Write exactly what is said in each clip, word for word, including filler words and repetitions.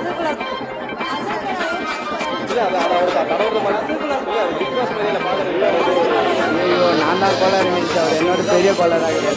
ஐயோ நான் தான் கோளாறு நினைச்சு அவர் என்னோட பெரிய கோளாறாக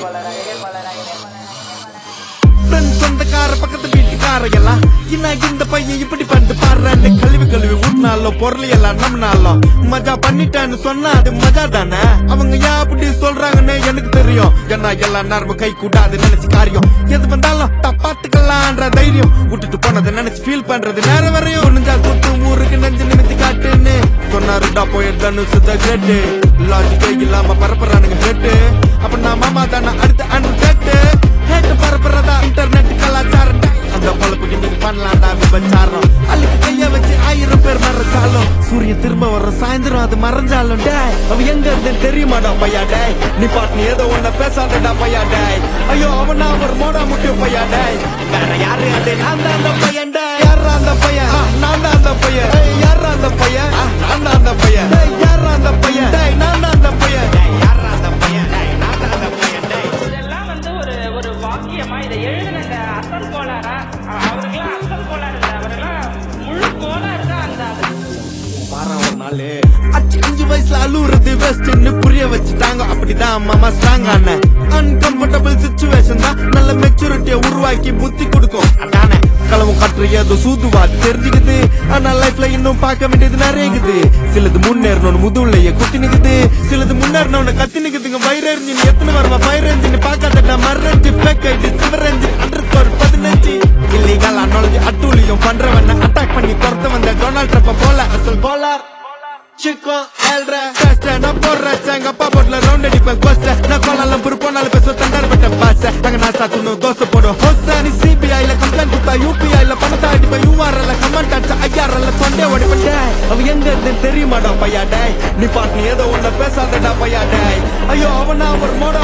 சொந்தக்கார பக்கத்து வீட்டுக்கார எல்லாம் இன்னைக்கு இந்த பையன் இப்படி பண்ணிட்டு பாடுறான்னு கழுவி கழுவி ஊட்டினாலும் பொருள் எல்லாம் நம்மனாலும் மஜா பண்ணிட்டான்னு சொன்னா அது மஜா தானே. அவங்க ஏன் அப்படி சொல்றாங்கன்னு எனக்கு தெரியும். ஏன்னா எல்லாம் நேரமும் கை கூடாது நினைச்சு காரியம் எது வந்தாலும் தப்பாத்துக்கலான்ற தைரியம் விட்டுட்டு போனதை நினைச்சு ஃபீல் பண்றது நேரம் வரையும் நெஞ்சா குத்து ஊருக்கு நெஞ்சு நிமித்தி காட்டுன்னு சொன்னாருடா போய் தனுசு கேட்டு லாஜிக்கே இல்லாம பரப்புறானுங்க கேட்டு அப்ப நான் மாமா தானே அடுத்த அன்று கேட்டு கேட்டு பரப்புறதா இன்டர்நெட் கலாச்சாரம். அந்த பொழப்புக்கு நீங்க பண்ணலாம்டா விபச்சாரம். அள்ளிக்கு கைய வச்சு ஆயிரம் பேர் மறைச்சாலும் சூரியன் திரும்ப வர சாயந்தரம் அது மறைஞ்சாலும் டே அவ எங்க இருந்து தெரியுமாடா பையா டே நீ பாட்டு நீ ஏதோ ஒன்ன பேசாதடா பையா டே ஐயோ அவன் நான் ஒரு மோடா முட்டிய பையா டே வேற யாரு அது நான் தான் அந்த பையன் டே யாரா அந்த பையன் நான் தான் அந்த பையன் யாரா அந்த பையன் நான் தான் அந்த பையன் யாரா அந்த பையன் நான் தான் அந்த பையன் யாரா அந்த பையன் நான் தான் அந்த பையன் டே. இதெல்லாம் வந்து ஒரு ஒரு வாக்கியமா இதை எழுதின இந்த அசல் கோளாரா அவருக்கெல்லாம் அசல் கோளாறு இல்லை அவரெல்லாம் முழு கோளாறு தான் அந்த பாரா ஒரு நாளு அச்சு அஞ்சு வயசுல அழுவுறது பெஸ்ட்னு புரிய வச்சுட்டாங்க. அப்படிதான் மாமா ஸ்ட்ராங் ஆன அன்கம்ஃபர்டபிள் சிச்சுவேஷன் தான் நல்ல மெச்சூரிட்டியை உருவாக்கி புத்தி கொடுக்கும். அதானே களவு காற்று ஏதோ சூதுவாது தெரிஞ்சுக்குது. ஆனா லைஃப்ல இன்னும் பார்க்க வேண்டியது நிறையக்குது. சிலது முன்னேறணும் முதுலையே குத்தி நிக்குது சிலது முன்னேறணும் கத்தி நிக்குதுங்க. வயிறு எரிஞ்சு எத்தனை வருவா ஃபயர் என்ஜின் பார்க்காதடா மறந்து பேக் ஆயிட்டு சிவர் என்ஜின் அண்டர் ஸ்கோர் பதினஞ்சு இல்லீகல் அனாலஜி அட்டூழியம் பண்றவன அட்டாக் பண்ணி துரத்த வந்த டொனால்ட் ட்ரம்ப் போல அசல் போலார் சிக்கம் ஏழ்ற கஷ்ட நான் போடுறேன் எங்க அப்பா போட்ல ரவுண்ட் அடிப்பேன் கோஸ்ட நான் கோலாலம் புரு போனாலும் பேச தண்டார் பட்ட பாச நாங்க நாஸ்டா துண்ணு தோசை போடும் ஹோஸ்டானி சிபிஐல கம்ப்ளைண்ட் கொடுத்தா யூபிஐல பணத்தை அடிப்பேன் யூஆர்எல்ல கமெண்ட் அடிச்சா ஐஆர்எல்ல தொண்டே ஓடிப்பேன் அவ எங்க இருந்து தெரியுமாடா பையா டே நீ பாட்டு நீ ஏதோ ஒன்ன பேசாதடா பையா டே ஐயோ அவன் நான் ஒரு மோடா